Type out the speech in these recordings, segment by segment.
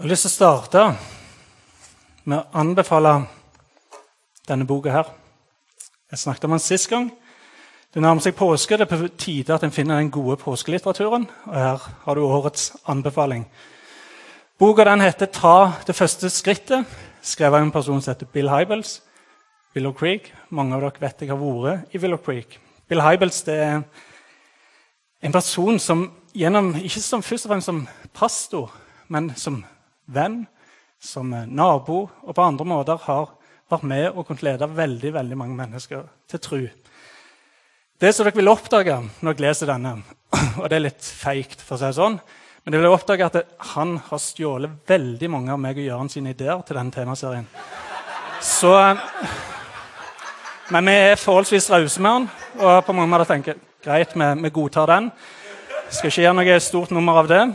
Jeg har lyst til å starte med å anbefale denne boka her. Jeg snakket om den sist gang. Det nærmer seg påske, det er på tide at en finner den gode påskelitteraturen, og her har du årets anbefaling. Boka den heter «Ta det første skrittet», skrevet av en person som heter Bill Hybels. Willow Creek. Mange av dere vet jeg har vært i Willow Creek. Bill Hybels det er en person som ikke som først og fremst som pastor, men som venn, som nabo og på andre måter har vært med og kunnet lede veldig, veldig mange mennesker til tro. Det som dere vil oppdage når dere leser denne, og det er litt feigt for å si det sånn, men dere vil oppdage at han har stjålet veldig mange av meg og Jørgen sine ideer til denne temaserien. Så, men vi er forholdsvis rause med han, og på mange måter tenker greit, vi godtar den. Jeg skal ikke gjøre noe stort nummer av det.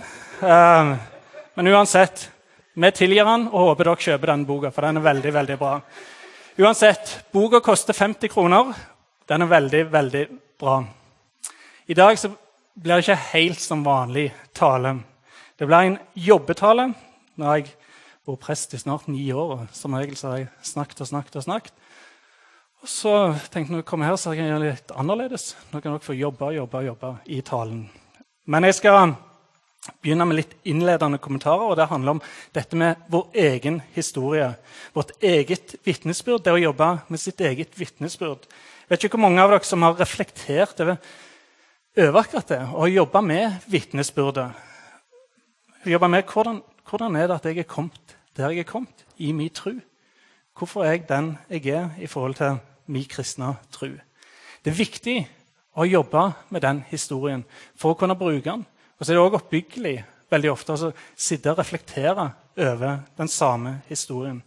Men uansett, vi tilgir han og håper dere kjøper denne boka, for den er veldig, veldig bra. Uansett, boka koster 50 kroner. Den er veldig, veldig bra. I dag så blir det ikke helt som vanlig tale. Det blir en jobbetale. Når jeg var prest i snart 9 år, og som regel så har jeg snakket. Og så tenkte jeg når jeg kommer her, så kan jeg gjøre litt annerledes. Nå kan dere få jobbe i talen. Men jeg skal begynne med litt innledende kommentarer, og det handler om dette med vår egen historie, vårt eget vittnesbyrd, det å jobbe med sitt eget vittnesbyrd. Jeg vet ikke hvor mange av dere som har reflektert over akkurat det, og har jobbet med vittnesbyrdet. Jobbet med hvordan er det at jeg er kommet der jeg er kommet i min tro. Hvorfor er jeg den jeg er i forhold til min kristne tro? Det er viktig å jobbe med den historien for å kunne bruke den. Og så er det også oppbyggelig veldig ofte å sitte og reflektere over den samme historien.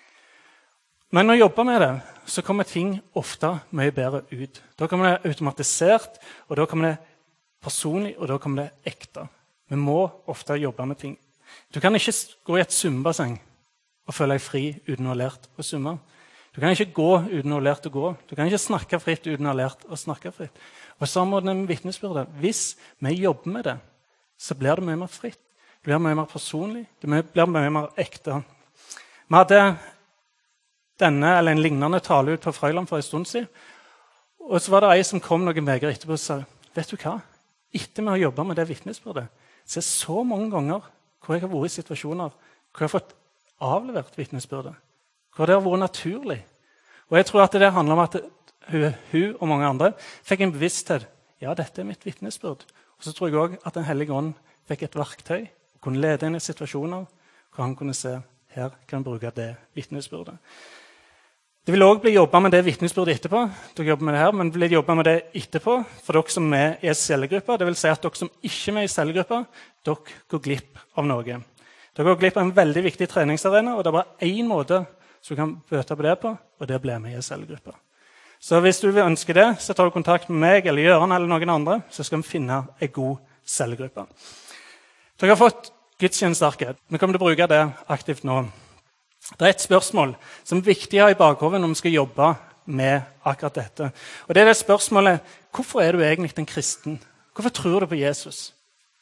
Men når jeg jobber med det, så kommer ting ofte mye bedre ut. Da kommer det automatisert, og da kommer det personlig, og da kommer det ekte. Vi må ofte jobbe med ting. Du kan ikke gå i et svømmebasseng og føle deg fri uten å ha lært å svømme. Du kan ikke gå uten å ha lært å gå. Du kan ikke snakke fritt uten å ha lært å snakke fritt. Og på samme måte med vittnesbyrdet. Hvis vi jobber med det, så blir det mye mer fritt. Det blir mye mer personlig. Det blir mye mer ekte. Vi hadde en lignende tale ut på Frøyland for en stund siden. Og så var det en som kom noen veger etterpå og sa, vet du hva? Etter vi har jobbet med det vittnesbyrdet, så er det så mange ganger hvor jeg har vært i situasjoner hvor jeg har fått avlevert vittnesbyrdet. Hvor det har vært naturlig. Og jeg tror at det handler om at hun og mange andre fikk en bevissthet. Ja, dette er mitt vittnesbyrd. Og så tror jeg også at Den hellige ånd fikk et verktøy og kunne lede inn i situasjoner hvor han kunne se, her kan jeg bruke det vittnesbyrdet. Det vil også bli jobbet med det vittnesbyrdet etterpå. Dere jobber med det her, men det blir jobbet med det etterpå for dere som er i cellegruppa. Det vil si at dere som ikke er med i cellegruppa, dere går glipp av noe. Dere går glipp av en veldig viktig treningsarena, og det er bare én måte som du kan bøte på det på, og det blir med i cellegruppa. Så hvis du vil ønske det, så tar du kontakt med meg eller Jørgen eller noen andre, så skal vi finne en god cellegruppe. Dere har fått gudstjenestarket. Vi kommer til å bruke det aktivt nå. Det er et spørsmål som er viktig å ha i bakhodet når vi skal jobbe med akkurat dette. Og det er det spørsmålet, hvorfor er du egentlig en kristen? Hvorfor tror du på Jesus?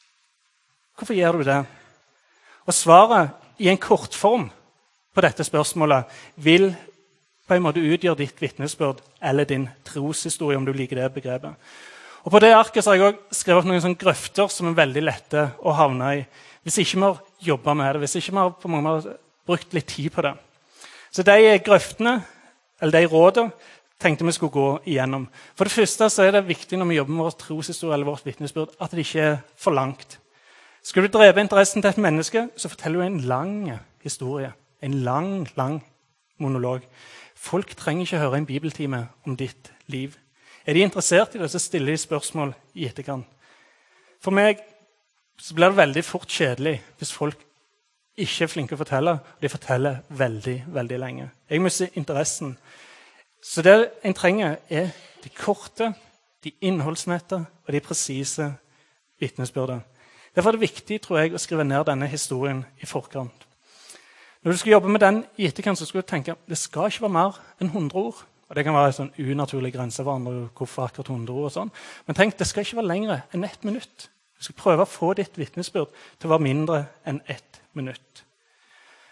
Hvorfor gjør du det? Og svaret i en kortform på dette spørsmålet vil på en måte utgjøre ditt vittnesbyrd eller din troshistorie, om du liker det begrepet. Og på det arket så har jeg også skrevet noen sånne grøfter som er veldig lette å havne i, hvis ikke vi har jobbet med det, hvis ikke vi har på mange måter brukt litt tid på det. Så de grøftene, eller de rådene, tenkte vi skulle gå igjennom. For det første så er det viktig når vi jobber med vår troshistorie eller vårt vittnesbyrd, at det ikke er for langt. Skal du dreve interessen til et menneske, så forteller du en lang historie. En lang monolog. Folk trenger ikke høre en bibeltime om ditt liv. Er de interessert i det, så stiller de spørsmål i etterkant. For meg så blir det veldig fort kjedelig hvis folk ikke er flinke å fortelle, og de forteller veldig, veldig lenge. Jeg mister interessen. Så det en trenger er de korte, de innholdsmette og de presise vittnesbyrder. Derfor er det viktig, tror jeg, å skrive ned denne historien i forkant. Når du skal jobbe med den i etterkant, så skal du tenke at det skal ikke være mer enn 100 ord. Og det kan være en sånn unaturlig grense for andre, hvorfor akkurat 100 ord og sånn. Men tenk, det skal ikke være lengre enn 1 minutt. Du skal prøve å få ditt vittnesbyrd til å være mindre enn 1 minutt.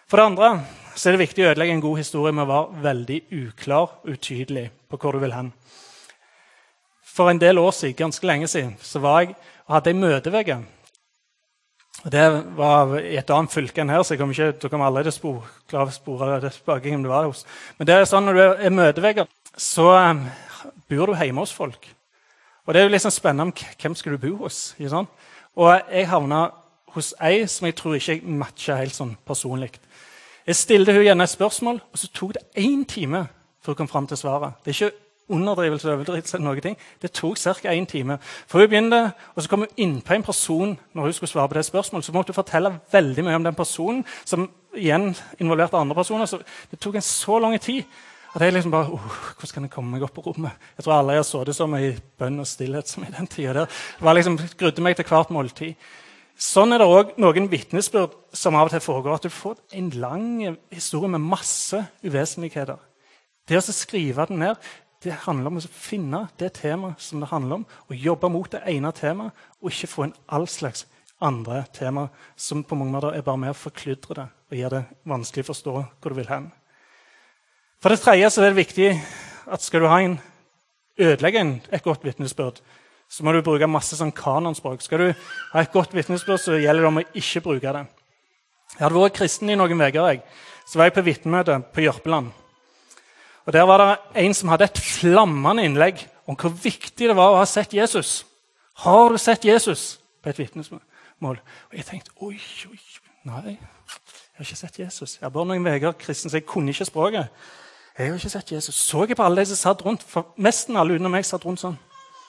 For det andre så er det viktig å ødelegge en god historie med å være veldig uklar og utydelig på hvor du vil hen. For en del år siden, ganske lenge siden, så var jeg og hadde en møtevegge. Det var i et annet fylke enn her, så du kommer aldri til å klare å spore det tilbake om det var hos. Men det er sånn, når du er møtevegger, så bor du hjemme hos folk. Og det er jo litt sånn spennende om hvem skal du bo hos. Ikke sant? Og jeg havnet hos ei som jeg tror ikke matcher helt sånn personlig. Jeg stilte hun gjerne et spørsmål, og så tok det 1 time for å komme frem til svaret. Det er ikke underdrivelse og overdrivelse noe ting. Det tok ca. 1 time. For hun begynte, og så kom hun inn på en person når hun skulle svare på det spørsmålet, så måtte hun fortelle veldig mye om den personen, som igjen involverte andre personer. Så det tok en så lang tid at jeg liksom bare, hvordan kan jeg komme meg opp på rommet? Jeg tror aldri jeg har så det som i bønn og stillhet som i den tiden der. Det var liksom, grudde meg til hvert måltid. Sånn er det også noen vitnesbyrd som av og til foregår, at du får en lang historie med masse uvesentligheter. Det å skrive den ned, det handler om å finne det temaet som det handler om, og jobbe mot det ene temaet, og ikke få en all slags andre tema som på mange måter er bare med å forkludre det, og gjør det vanskelig å forstå hvor du vil hen. For det tredje så er det viktig at skal du ødelegge et godt vitnesbyrd, så må du bruke masse sånn kanonspråk. Skal du ha et godt vitnesbyrd, så gjelder det om å ikke bruke det. Jeg hadde vært kristen i noen veger, så var jeg på vitnemøte på Jørpeland. Og der var det en som hadde et flammende innlegg om hvor viktig det var å ha sett Jesus. Har du sett Jesus? På et vitnesmål. Og jeg tenkte, oi, nei, jeg har ikke sett Jesus. Jeg har bare noen veger kristen, så jeg kunne ikke språket. Jeg har ikke sett Jesus. Så jeg på alle de som satt rundt, for nesten alle utenom meg satt rundt sånn.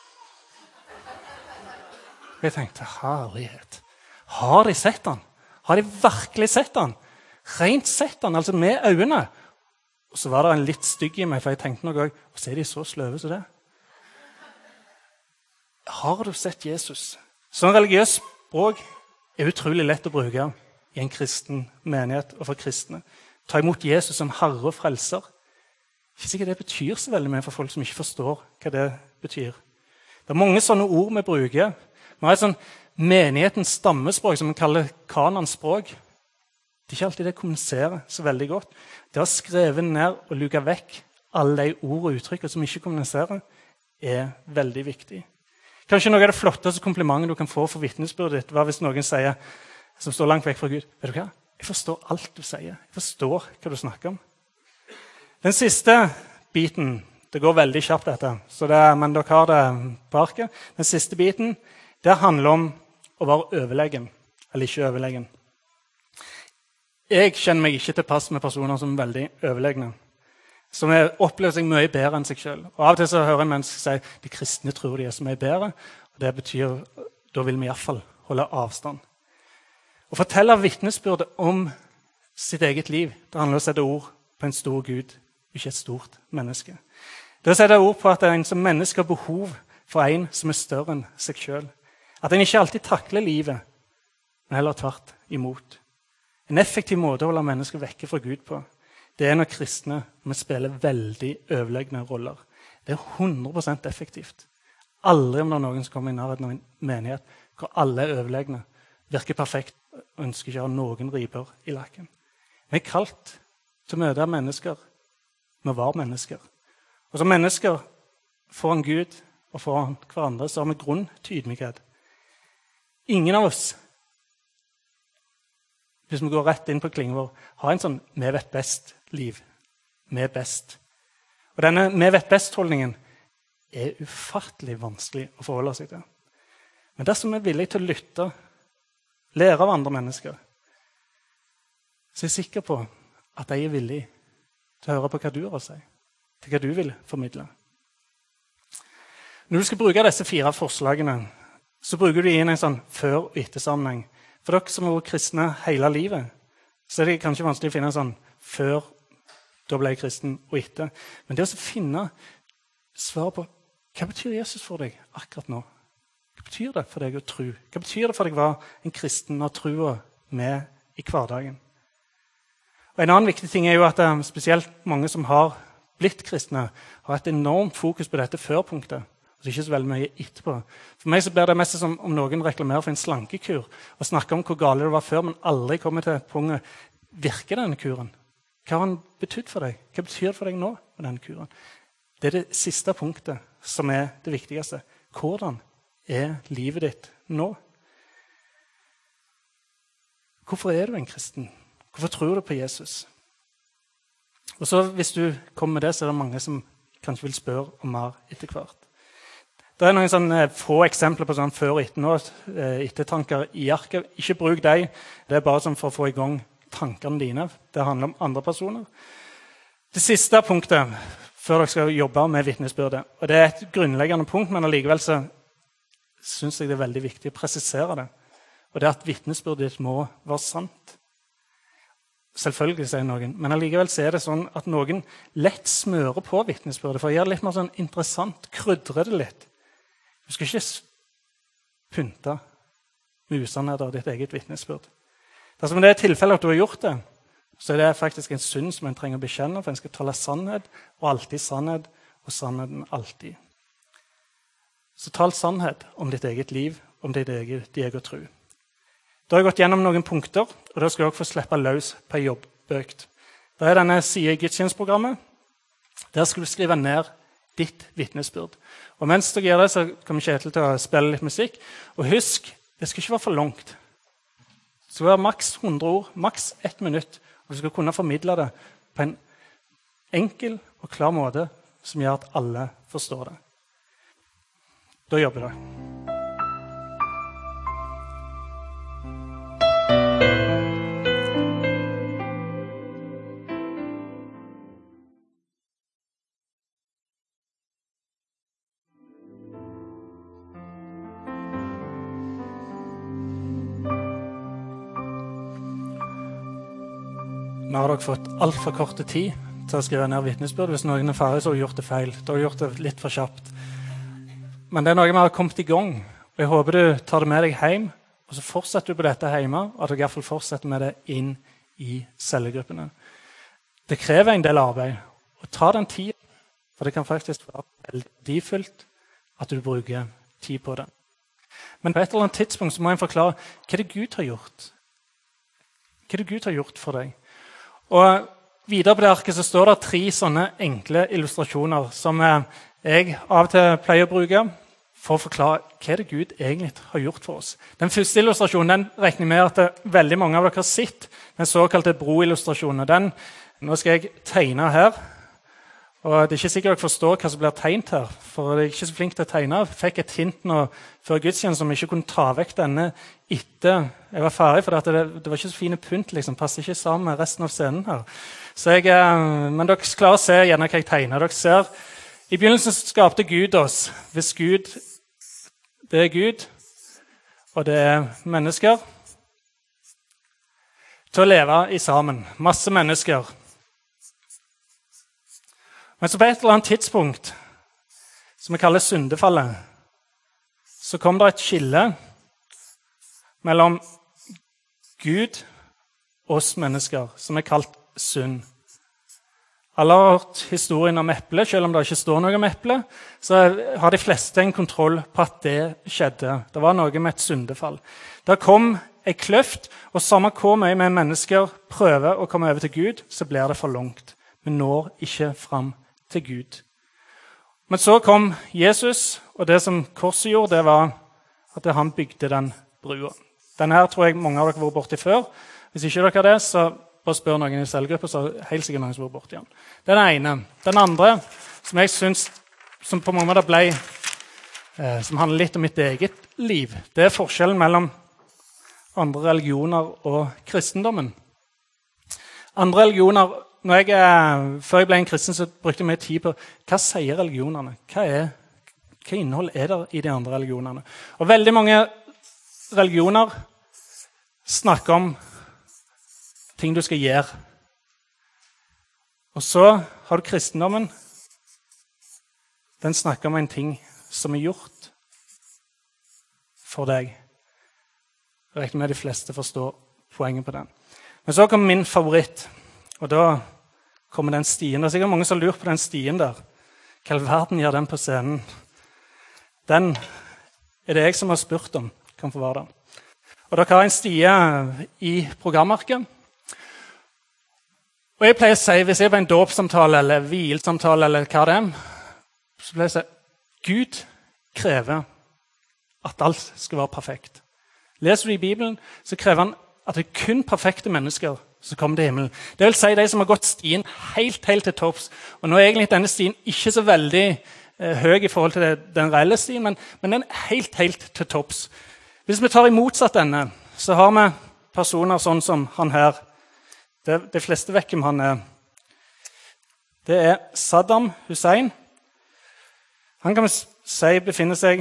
Og jeg tenkte, herlighet. Har de sett han? Har de virkelig sett han? Rent sett han, altså med øynene. Og så var det en litt stygg i meg, for jeg tenkte noe også, og så er de så sløve som det. Har du sett Jesus? Sånn religiøs språk er utrolig lett å bruke i en kristen menighet og for kristne. Ta imot Jesus som herre og frelser. Ikke sikkert det betyr så veldig mye for folk som ikke forstår hva det betyr. Det er mange sånne ord vi bruker. Vi har et sånn menighetens stammespråk som vi kaller kanonspråk. Det er ikke alltid det kommuniserer så veldig godt. Det å skrive ned og luke vekk alle de ord og uttrykk som ikke kommuniserer, er veldig viktig. Kanskje noe av det flotteste komplimentet du kan få for vitnesbyrdet ditt var hvis noen sier, som står langt vekk fra Gud, vet du hva? Jeg forstår alt du sier. Jeg forstår hva du snakker om. Den siste biten, det går veldig kjapt dette, men dere har det på arket. Den siste biten, det handler om å være overlegen, eller ikke overlegen. Jeg kjenner meg ikke tilpass med personer som er veldig overlegne, som opplever seg mye bedre enn seg selv. Og av og til så hører jeg mennesker si at de kristne tror de er så mye bedre, og det betyr, da vil vi i hvert fall holde avstand. Å fortelle vitnesbyrdet om sitt eget liv, det handler om å sette ord på en stor Gud, ikke et stort menneske. Det å sette ord på at en som menneske har behov for en som er større enn seg selv. At en ikke alltid takler livet, men heller tvert imot. En effektiv måte å holde mennesker vekke fra Gud på, det er når kristne spiller veldig overlegne roller. Det er 100% effektivt. Aldri om det er noen som kommer i nærheten av en menighet hvor alle er overlegne, virker perfekt og ønsker ikke å ha noen riper i lakken. Vi er kalt til å møte mennesker med å være mennesker. Og som mennesker foran Gud og foran hverandre så har vi grunn til ydmykhet. Ingen av oss, hvis vi går rett inn på klingen vår, har en sånn «vi vet best»-liv. Vi er best. Og denne «vi vet best»-holdningen er ufattelig vanskelig å forholde seg til. Men dersom vi er villige til å lytte, lære av andre mennesker, så er jeg sikker på at de er villige til å høre på hva du har å si, til hva du vil formidle. Når du skal bruke disse 4 forslagene, så bruker du inn en sånn før- og ettersammenheng. For dere som har vært kristne hele livet, så er det kanskje vanskelig å finne en sånn før, da ble jeg kristen, og etter. Men det å finne svar på hva betyr Jesus for deg akkurat nå? Hva betyr det for deg å tro? Hva betyr det for deg å være en kristen og troa med i hverdagen? Og en annen viktig ting er jo at spesielt mange som har blitt kristne, har et enormt fokus på dette førpunktet. Og ikke så veldig mye etterpå. For meg så blir det mest som om noen reklamerer for en slankekur og snakker om hvor gale det var før, men aldri kommer til punktet. virker denne kuren? Hva har den betydd for deg? Hva betyr det for deg nå med denne kuren? Det er det siste punktet som er det viktigste. Hvordan er livet ditt nå? Hvorfor er du en kristen? Hvorfor tror du på Jesus? Og så hvis du kommer med det, så er det mange som kanskje vil spørre om mer etter hvert. Det er noen sånne få eksempler på sånn før og etter nå, ettertanker i arket. Ikke bruk dem, det er bare sånn for å få i gang tankene dine. Det handler om andre personer. Det siste punktet, før dere skal jobbe med vitnesbyrdet, og det er et grunnleggende punkt, men allikevel så synes jeg det er veldig viktig å presisere det. Og det er at vitnesbyrdet ditt må være sant. Selvfølgelig, sier noen, men allikevel så er det sånn at noen lett smører på vitnesbyrdet, for å gjøre det litt mer sånn interessant, krydre det litt. Du skal ikke pynte med usannheter av ditt eget vitnesbyrd. Dersom det er tilfellet at du har gjort det, så er det faktisk en synd som en trenger å bekjenne, for en skal tale sannhet, og alltid sannhet, og sannheten alltid. Så tal sannhet om ditt eget liv, om ditt eget tro. Da har jeg gått gjennom noen punkter, og da skal jeg også få slippe løs på en jobbøkt. Da er denne siden i gudstjenestprogrammet. Der skal du skrive ned ditt vitnesbyrd. Og mens du gjør det, så kommer Kjetil til å spille litt musikk. Og husk, det skal ikke være for langt. Det skal være maks 100 ord, maks 1 minutt, og du skal kunne formidle det på en enkel og klar måte som gjør at alle forstår det. Da jobber det. Nå har dere fått alt for korte tid til å skrive ned vitnesbyrd. Hvis noen er ferdig, så har du gjort det feil. Da har du gjort det litt for kjapt. Men det er noe vi har kommet i gang. Og jeg håper du tar det med deg hjem, og så fortsetter du på dette hjemme, og at du i hvert fall fortsetter med det inn i cellegruppene. Det krever en del arbeid. Og ta den tiden, for det kan faktisk være veldig verdifullt at du bruker tid på det. Men på et eller annet tidspunkt så må jeg forklare hva det Gud har gjort. Hva det Gud har gjort for deg. Og videre på det arket så står det 3 sånne enkle illustrasjoner som jeg av og til pleier å bruke for å forklare hva det Gud egentlig har gjort for oss. Den første illustrasjonen den regner jeg med at veldig mange av dere har sett, den såkalte broillustrasjonen. Nå skal jeg tegne her. Og det er ikke sikkert dere forstår hva som blir tegnet her, for jeg er ikke så flink til å tegne. Jeg fikk et hint nå før gudstjenesten som jeg ikke kunne ta vekk denne etter jeg var ferdig, for det var ikke så fine pynt, liksom, passer ikke sammen med resten av scenen her. Men dere klarer å se gjerne hva jeg tegner. Dere ser, i begynnelsen skapte Gud oss. Hvis Gud, det er Gud, og det er mennesker, til å leve i sammen. Masse mennesker. Men så på et eller annet tidspunkt, som vi kaller syndefallet, så kom det et skille mellom Gud og oss mennesker, som er kalt synd. Alle har hørt historien om eple, selv om det ikke står noe om eple, så har de fleste en kontroll på at det skjedde. Det var noe med et syndefall. Da kom en kløft, og samme hvor mye med mennesker prøver å komme over til Gud, så blir det for langt. Vi når ikke fram til Gud. Men så kom Jesus, og det som korset gjorde, det var at han bygde den brua. Denne her tror jeg mange av dere har vært borti før. Hvis ikke dere har det, så bare spør noen i cellegrupper, så er helt sikkert noen som har vært borti den. Den ene. Den andre, som jeg synes, som på mange måter ble, som handler litt om mitt eget liv, det er forskjellen mellom andre religioner og kristendommen. Andre religioner, før jeg ble en kristen, så brukte jeg mye tid på hva sier religionene? Hva innhold er det i de andre religionene? Og veldig mange religioner snakker om ting du skal gjøre. Og så har du kristendommen. Den snakker om en ting som er gjort for deg. Jeg regner med de fleste forstår poenget på den. Men så kommer min favoritt. Og da kommer den stien. Det er sikkert mange som har lurt på den stien der. Hva i verden gjør den på scenen? Den er det jeg som har spurt om. Kan få være der. Og dere har en stie i programarket. Og jeg pleier å si, hvis jeg er på en dåpssamtale eller vielsamtale eller hva det er, så pleier jeg å si, Gud krever at alt skal være perfekt. Leser du i Bibelen, så krever han at det er kun perfekte mennesker som kommer til himmelen. Det vil si de som har gått stien helt til topps. Og nå er egentlig denne stien ikke så veldig høy i forhold til den reelle stien, men den er helt til topps. Hvis vi tar i motsatt ende, så har vi personer sånn som han her. De fleste vet hvem han er. Det er Saddam Hussein. Han kan vi si befinner seg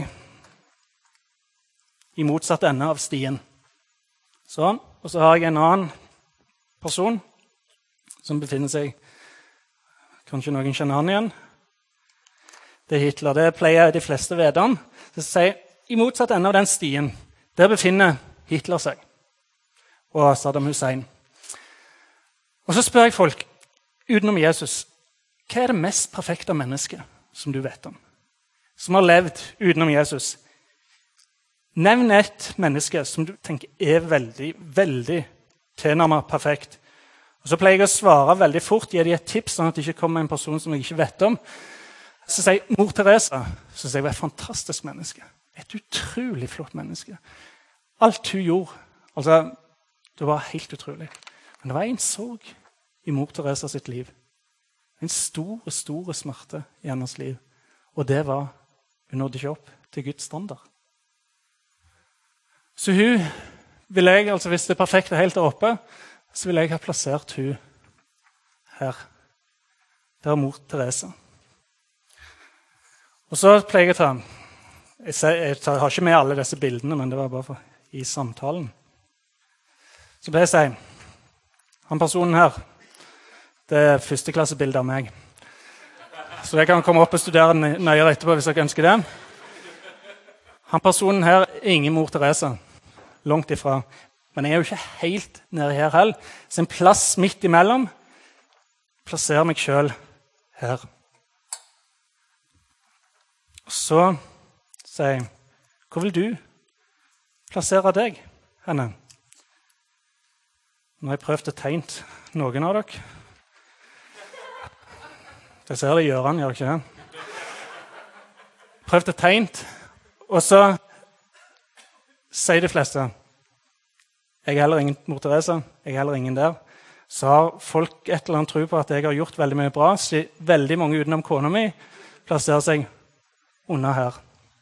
i motsatt ende av stien. Sånn. Og så har jeg en annen person som befinner seg, kanskje noen kjenner han igjen. Det er Hitler. Det pleier de fleste vite om. Det sier, i motsatt ende av den stien, der befinner Hitler seg, og Saddam Hussein. Og så spør jeg folk, utenom Jesus, hva er det mest perfekte mennesket som du vet om? Som har levd utenom Jesus? Nevn et menneske som du tenker er veldig tilnærmet perfekt. Og så pleier jeg å svare veldig fort, gi dem et tips, sånn at det ikke kommer en person som jeg ikke vet om. Så sier jeg, mor Teresa, så sier jeg, hun er et fantastisk menneske. Et utrolig flott menneske. Alt hun gjorde, altså, det var helt utrolig. Men det var en sorg i mor Teresa sitt liv. En store smerte i hennes liv. Og det var, hun nådde ikke opp til Guds standard. Så hun vil jeg, altså hvis det er perfekt og helt der oppe, så vil jeg ha plassert hun her. Det er mor Teresa. Og så pleier jeg å ta, jeg har ikke med alle disse bildene, men det var bare for, i samtalen. Så pleier jeg å si, han personen her, det er førsteklassebildet av meg. Så jeg kan komme opp og studere nøyere etterpå hvis jeg ønsker det. Han personen her er ingen mor Teresa, langt ifra. Men jeg er jo ikke helt nede her heller. Så en plass midt imellom plasserer meg selv her. Og så sier jeg, hvor vil du plassere deg henne? Nå har jeg prøvd å tegne noen av dere. Jeg ser det gjør han, gjør ikke det? Prøvd å tegne, og så sier de fleste, jeg er heller ingen mor Teresa, jeg er heller ingen der. Så har folk et eller annet tro på at jeg har gjort veldig mye bra, så veldig mange utenom kona mi plasserer seg under her.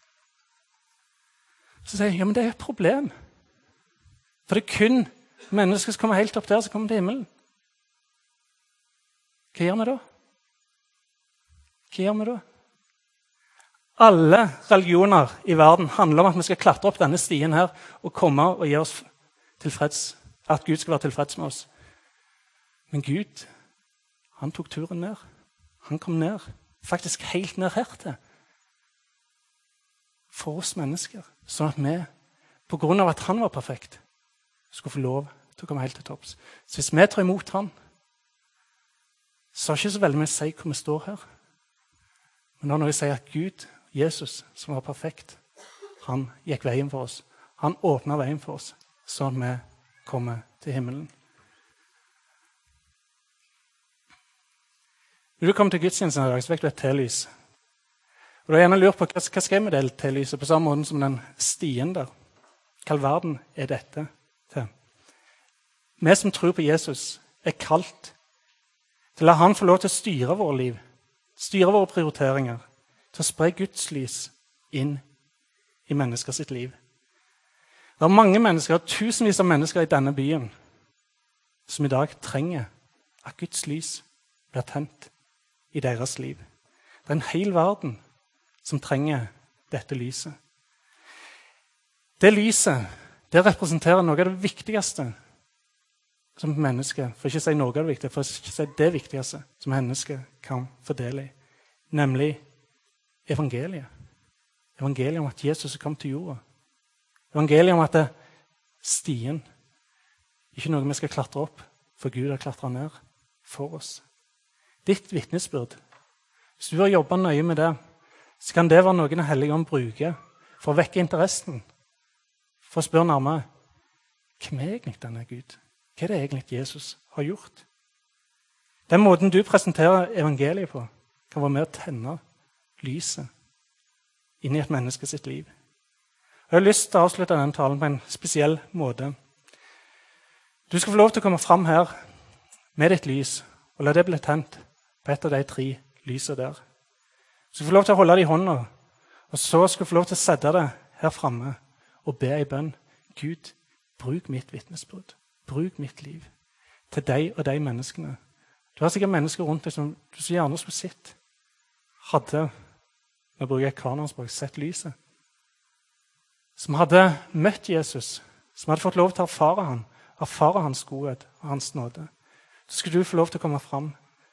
Så sier jeg, ja, men det er et problem. For det er kun mennesker som kommer helt opp der, som kommer til himmelen. Hva gjør vi da? Hva gjør vi da? Alle religioner i verden handler om at vi skal klatre opp denne stien her og komme og gi oss tilfreds, at Gud skal være tilfreds med oss. Men Gud, han tok turen ned. Han kom ned, faktisk helt ned her til. For oss mennesker, sånn at vi, på grunn av at han var perfekt, skulle få lov til å komme helt til topps. Så hvis vi tar imot han, så har det ikke så veldig mye å si hvor vi står her. Men da når vi sier at Gud, Jesus, som var perfekt, han gikk veien for oss. Han åpnet veien for oss, sånn at vi kommer til himmelen. Når du kommer til gudstjenesten i dag, så fikk du et telys. Og du har gjerne lurt på hva skal jeg med det tellyset, på samme måte som den stien der. Hva verden er dette til? Vi som tror på Jesus er kalt til å la han få lov til å styre våre liv, styre våre prioriteringer, til å spre Guds lys inn i mennesker sitt liv. Det er mange mennesker, tusenvis av mennesker i denne byen, som i dag trenger at Guds lys blir tent i deres liv. Det er en hel verden som trenger dette lyset. Det lyset, det representerer noe av det viktigste som menneske, for ikke å si noe av det viktige, for ikke å si det viktigste som menneske kan fordele i, nemlig evangeliet. Evangeliet om at Jesus er kommet til jorda. Evangeliet om at det stien ikke er noe vi skal klatre opp, for Gud har klatret ned for oss. Ditt vitnesbyrd, hvis du har jobbet nøye med det, så kan det være noe Den hellige ånd bruker for å vekke interessen, for å spørre nærmere, hvem er egentlig denne Gud? Hva er det egentlig Jesus har gjort? Den måten du presenterer evangeliet på, kan være med å tenne lyset inn i et menneske sitt liv. Jeg har lyst til å avslutte denne talen på en spesiell måte. Du skal få lov til å komme fram her med ditt lys, og la det bli tent på et av de 3 lysene der. Du skal få lov til å holde det i hånda, og så skal du få lov til å sette det her fremme og be i bønn. Gud, bruk mitt vitnesbyrd, bruk mitt liv til deg og de menneskene. Du har sikkert mennesker rundt deg som du så gjerne skulle sett. Hadde, nå bruker jeg kanonspråk, sett lyset. Som hadde møtt Jesus, som hadde fått lov til å erfare hans godhet og hans nåde. Så skal du få lov til å komme fram,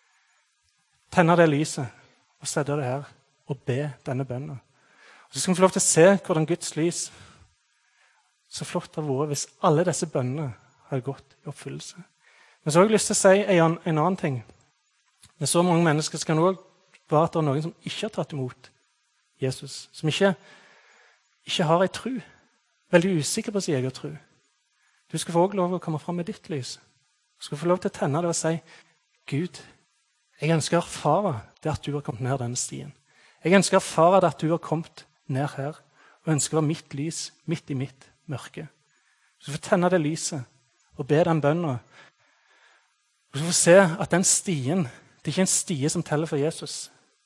tenne det lyset og sette det her og be denne bønnen. Og så skal vi få lov til å se hvordan Guds lys så flott det hadde vært hvis alle disse bønnene hadde gått i oppfyllelse. Men så har jeg lyst til å si en annen ting. Med så mange mennesker skal det også være at det er noen som ikke har tatt imot Jesus, som ikke har en tro, veldig usikker på sin egen tro. Du skal få lov til å komme fram med ditt lys. Du skal få lov til å tenne det og si, Gud, jeg ønsker å erfare det at du har kommet ned denne stien. Jeg ønsker å erfare det at du har kommet ned her, og ønsker å være mitt lys, midt i mitt mørke. Du skal få tenne det lyset, og be den bønnen. Du skal få se at den stien, det er ikke en stie som teller for Jesus.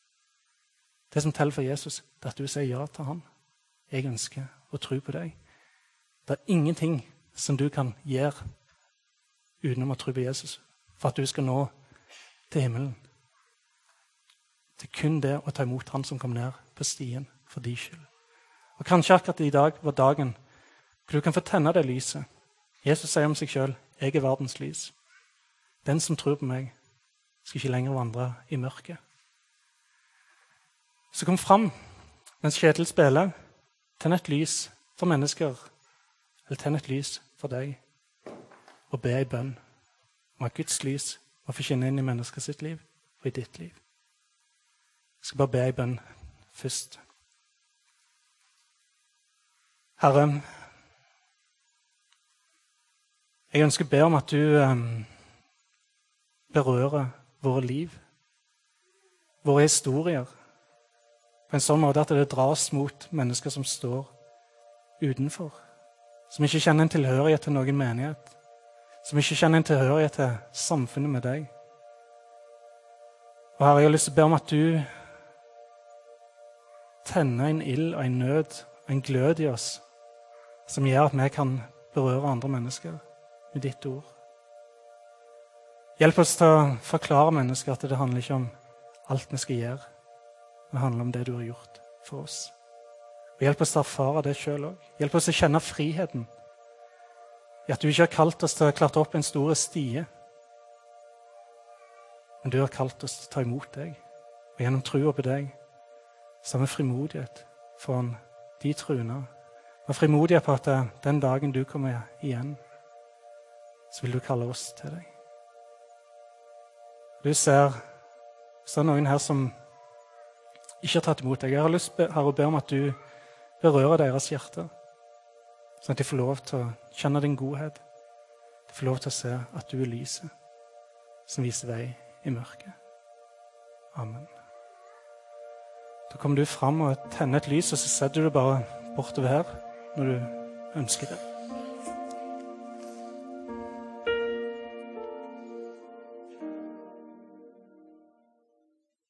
Det som teller for Jesus, det er at du sier ja til han. Jeg ønsker å tro på deg. Det er ingenting som du kan gjøre utenom å tro på Jesus, for at du skal nå til himmelen. Det er kun det å ta imot han som kom ned på stien for din skyld. Og kanskje akkurat i dag var dagen hvor du kan få tenne det lyset. Jesus sier om seg selv, jeg er verdens lys. Den som tror på meg skal ikke lenger vandre i mørket. Så kom fram mens Kjetil spiller. Tenn et lys for mennesker, eller tenn et lys for deg, og be i bønn om at Guds lys må få skinne inn i mennesker sitt liv og i ditt liv. Jeg skal bare be i bønn først. Herre, jeg ønsker å be om at du berører våre liv, våre historier, på en sånn måte at det dras mot mennesker som står utenfor, som ikke kjenner en tilhørighet til noen menighet, som ikke kjenner en tilhørighet til samfunnet med deg. Og Herre, jeg har lyst til å be om at du tenner en ild og en nød, en glød i oss, som gjør at vi kan berøre andre mennesker med ditt ord. Hjelp oss til å forklare mennesker at det handler ikke om alt vi skal gjøre. Det handler om det du har gjort for oss. Og hjelp oss til å erfare det selv også. Hjelp oss til å kjenne friheten i at du ikke har kalt oss til å klatre opp en stor stie, men du har kalt oss til å ta imot deg. Og gjennom troen på deg, så har vi frimodighet foran de troende. Vi har frimodighet på at den dagen du kommer igjen, så vil du kalle oss til deg. Du ser, hvis det er noen her som ikke har tatt imot deg, jeg har lyst til å be om at du berører deres hjerte, sånn at de får lov til å kjenne din godhet. De får lov til å se at du er lyset som viser vei i mørket. Amen. Da kommer du fram og tenner et lys, og så setter du det bare bortover her når du ønsker det.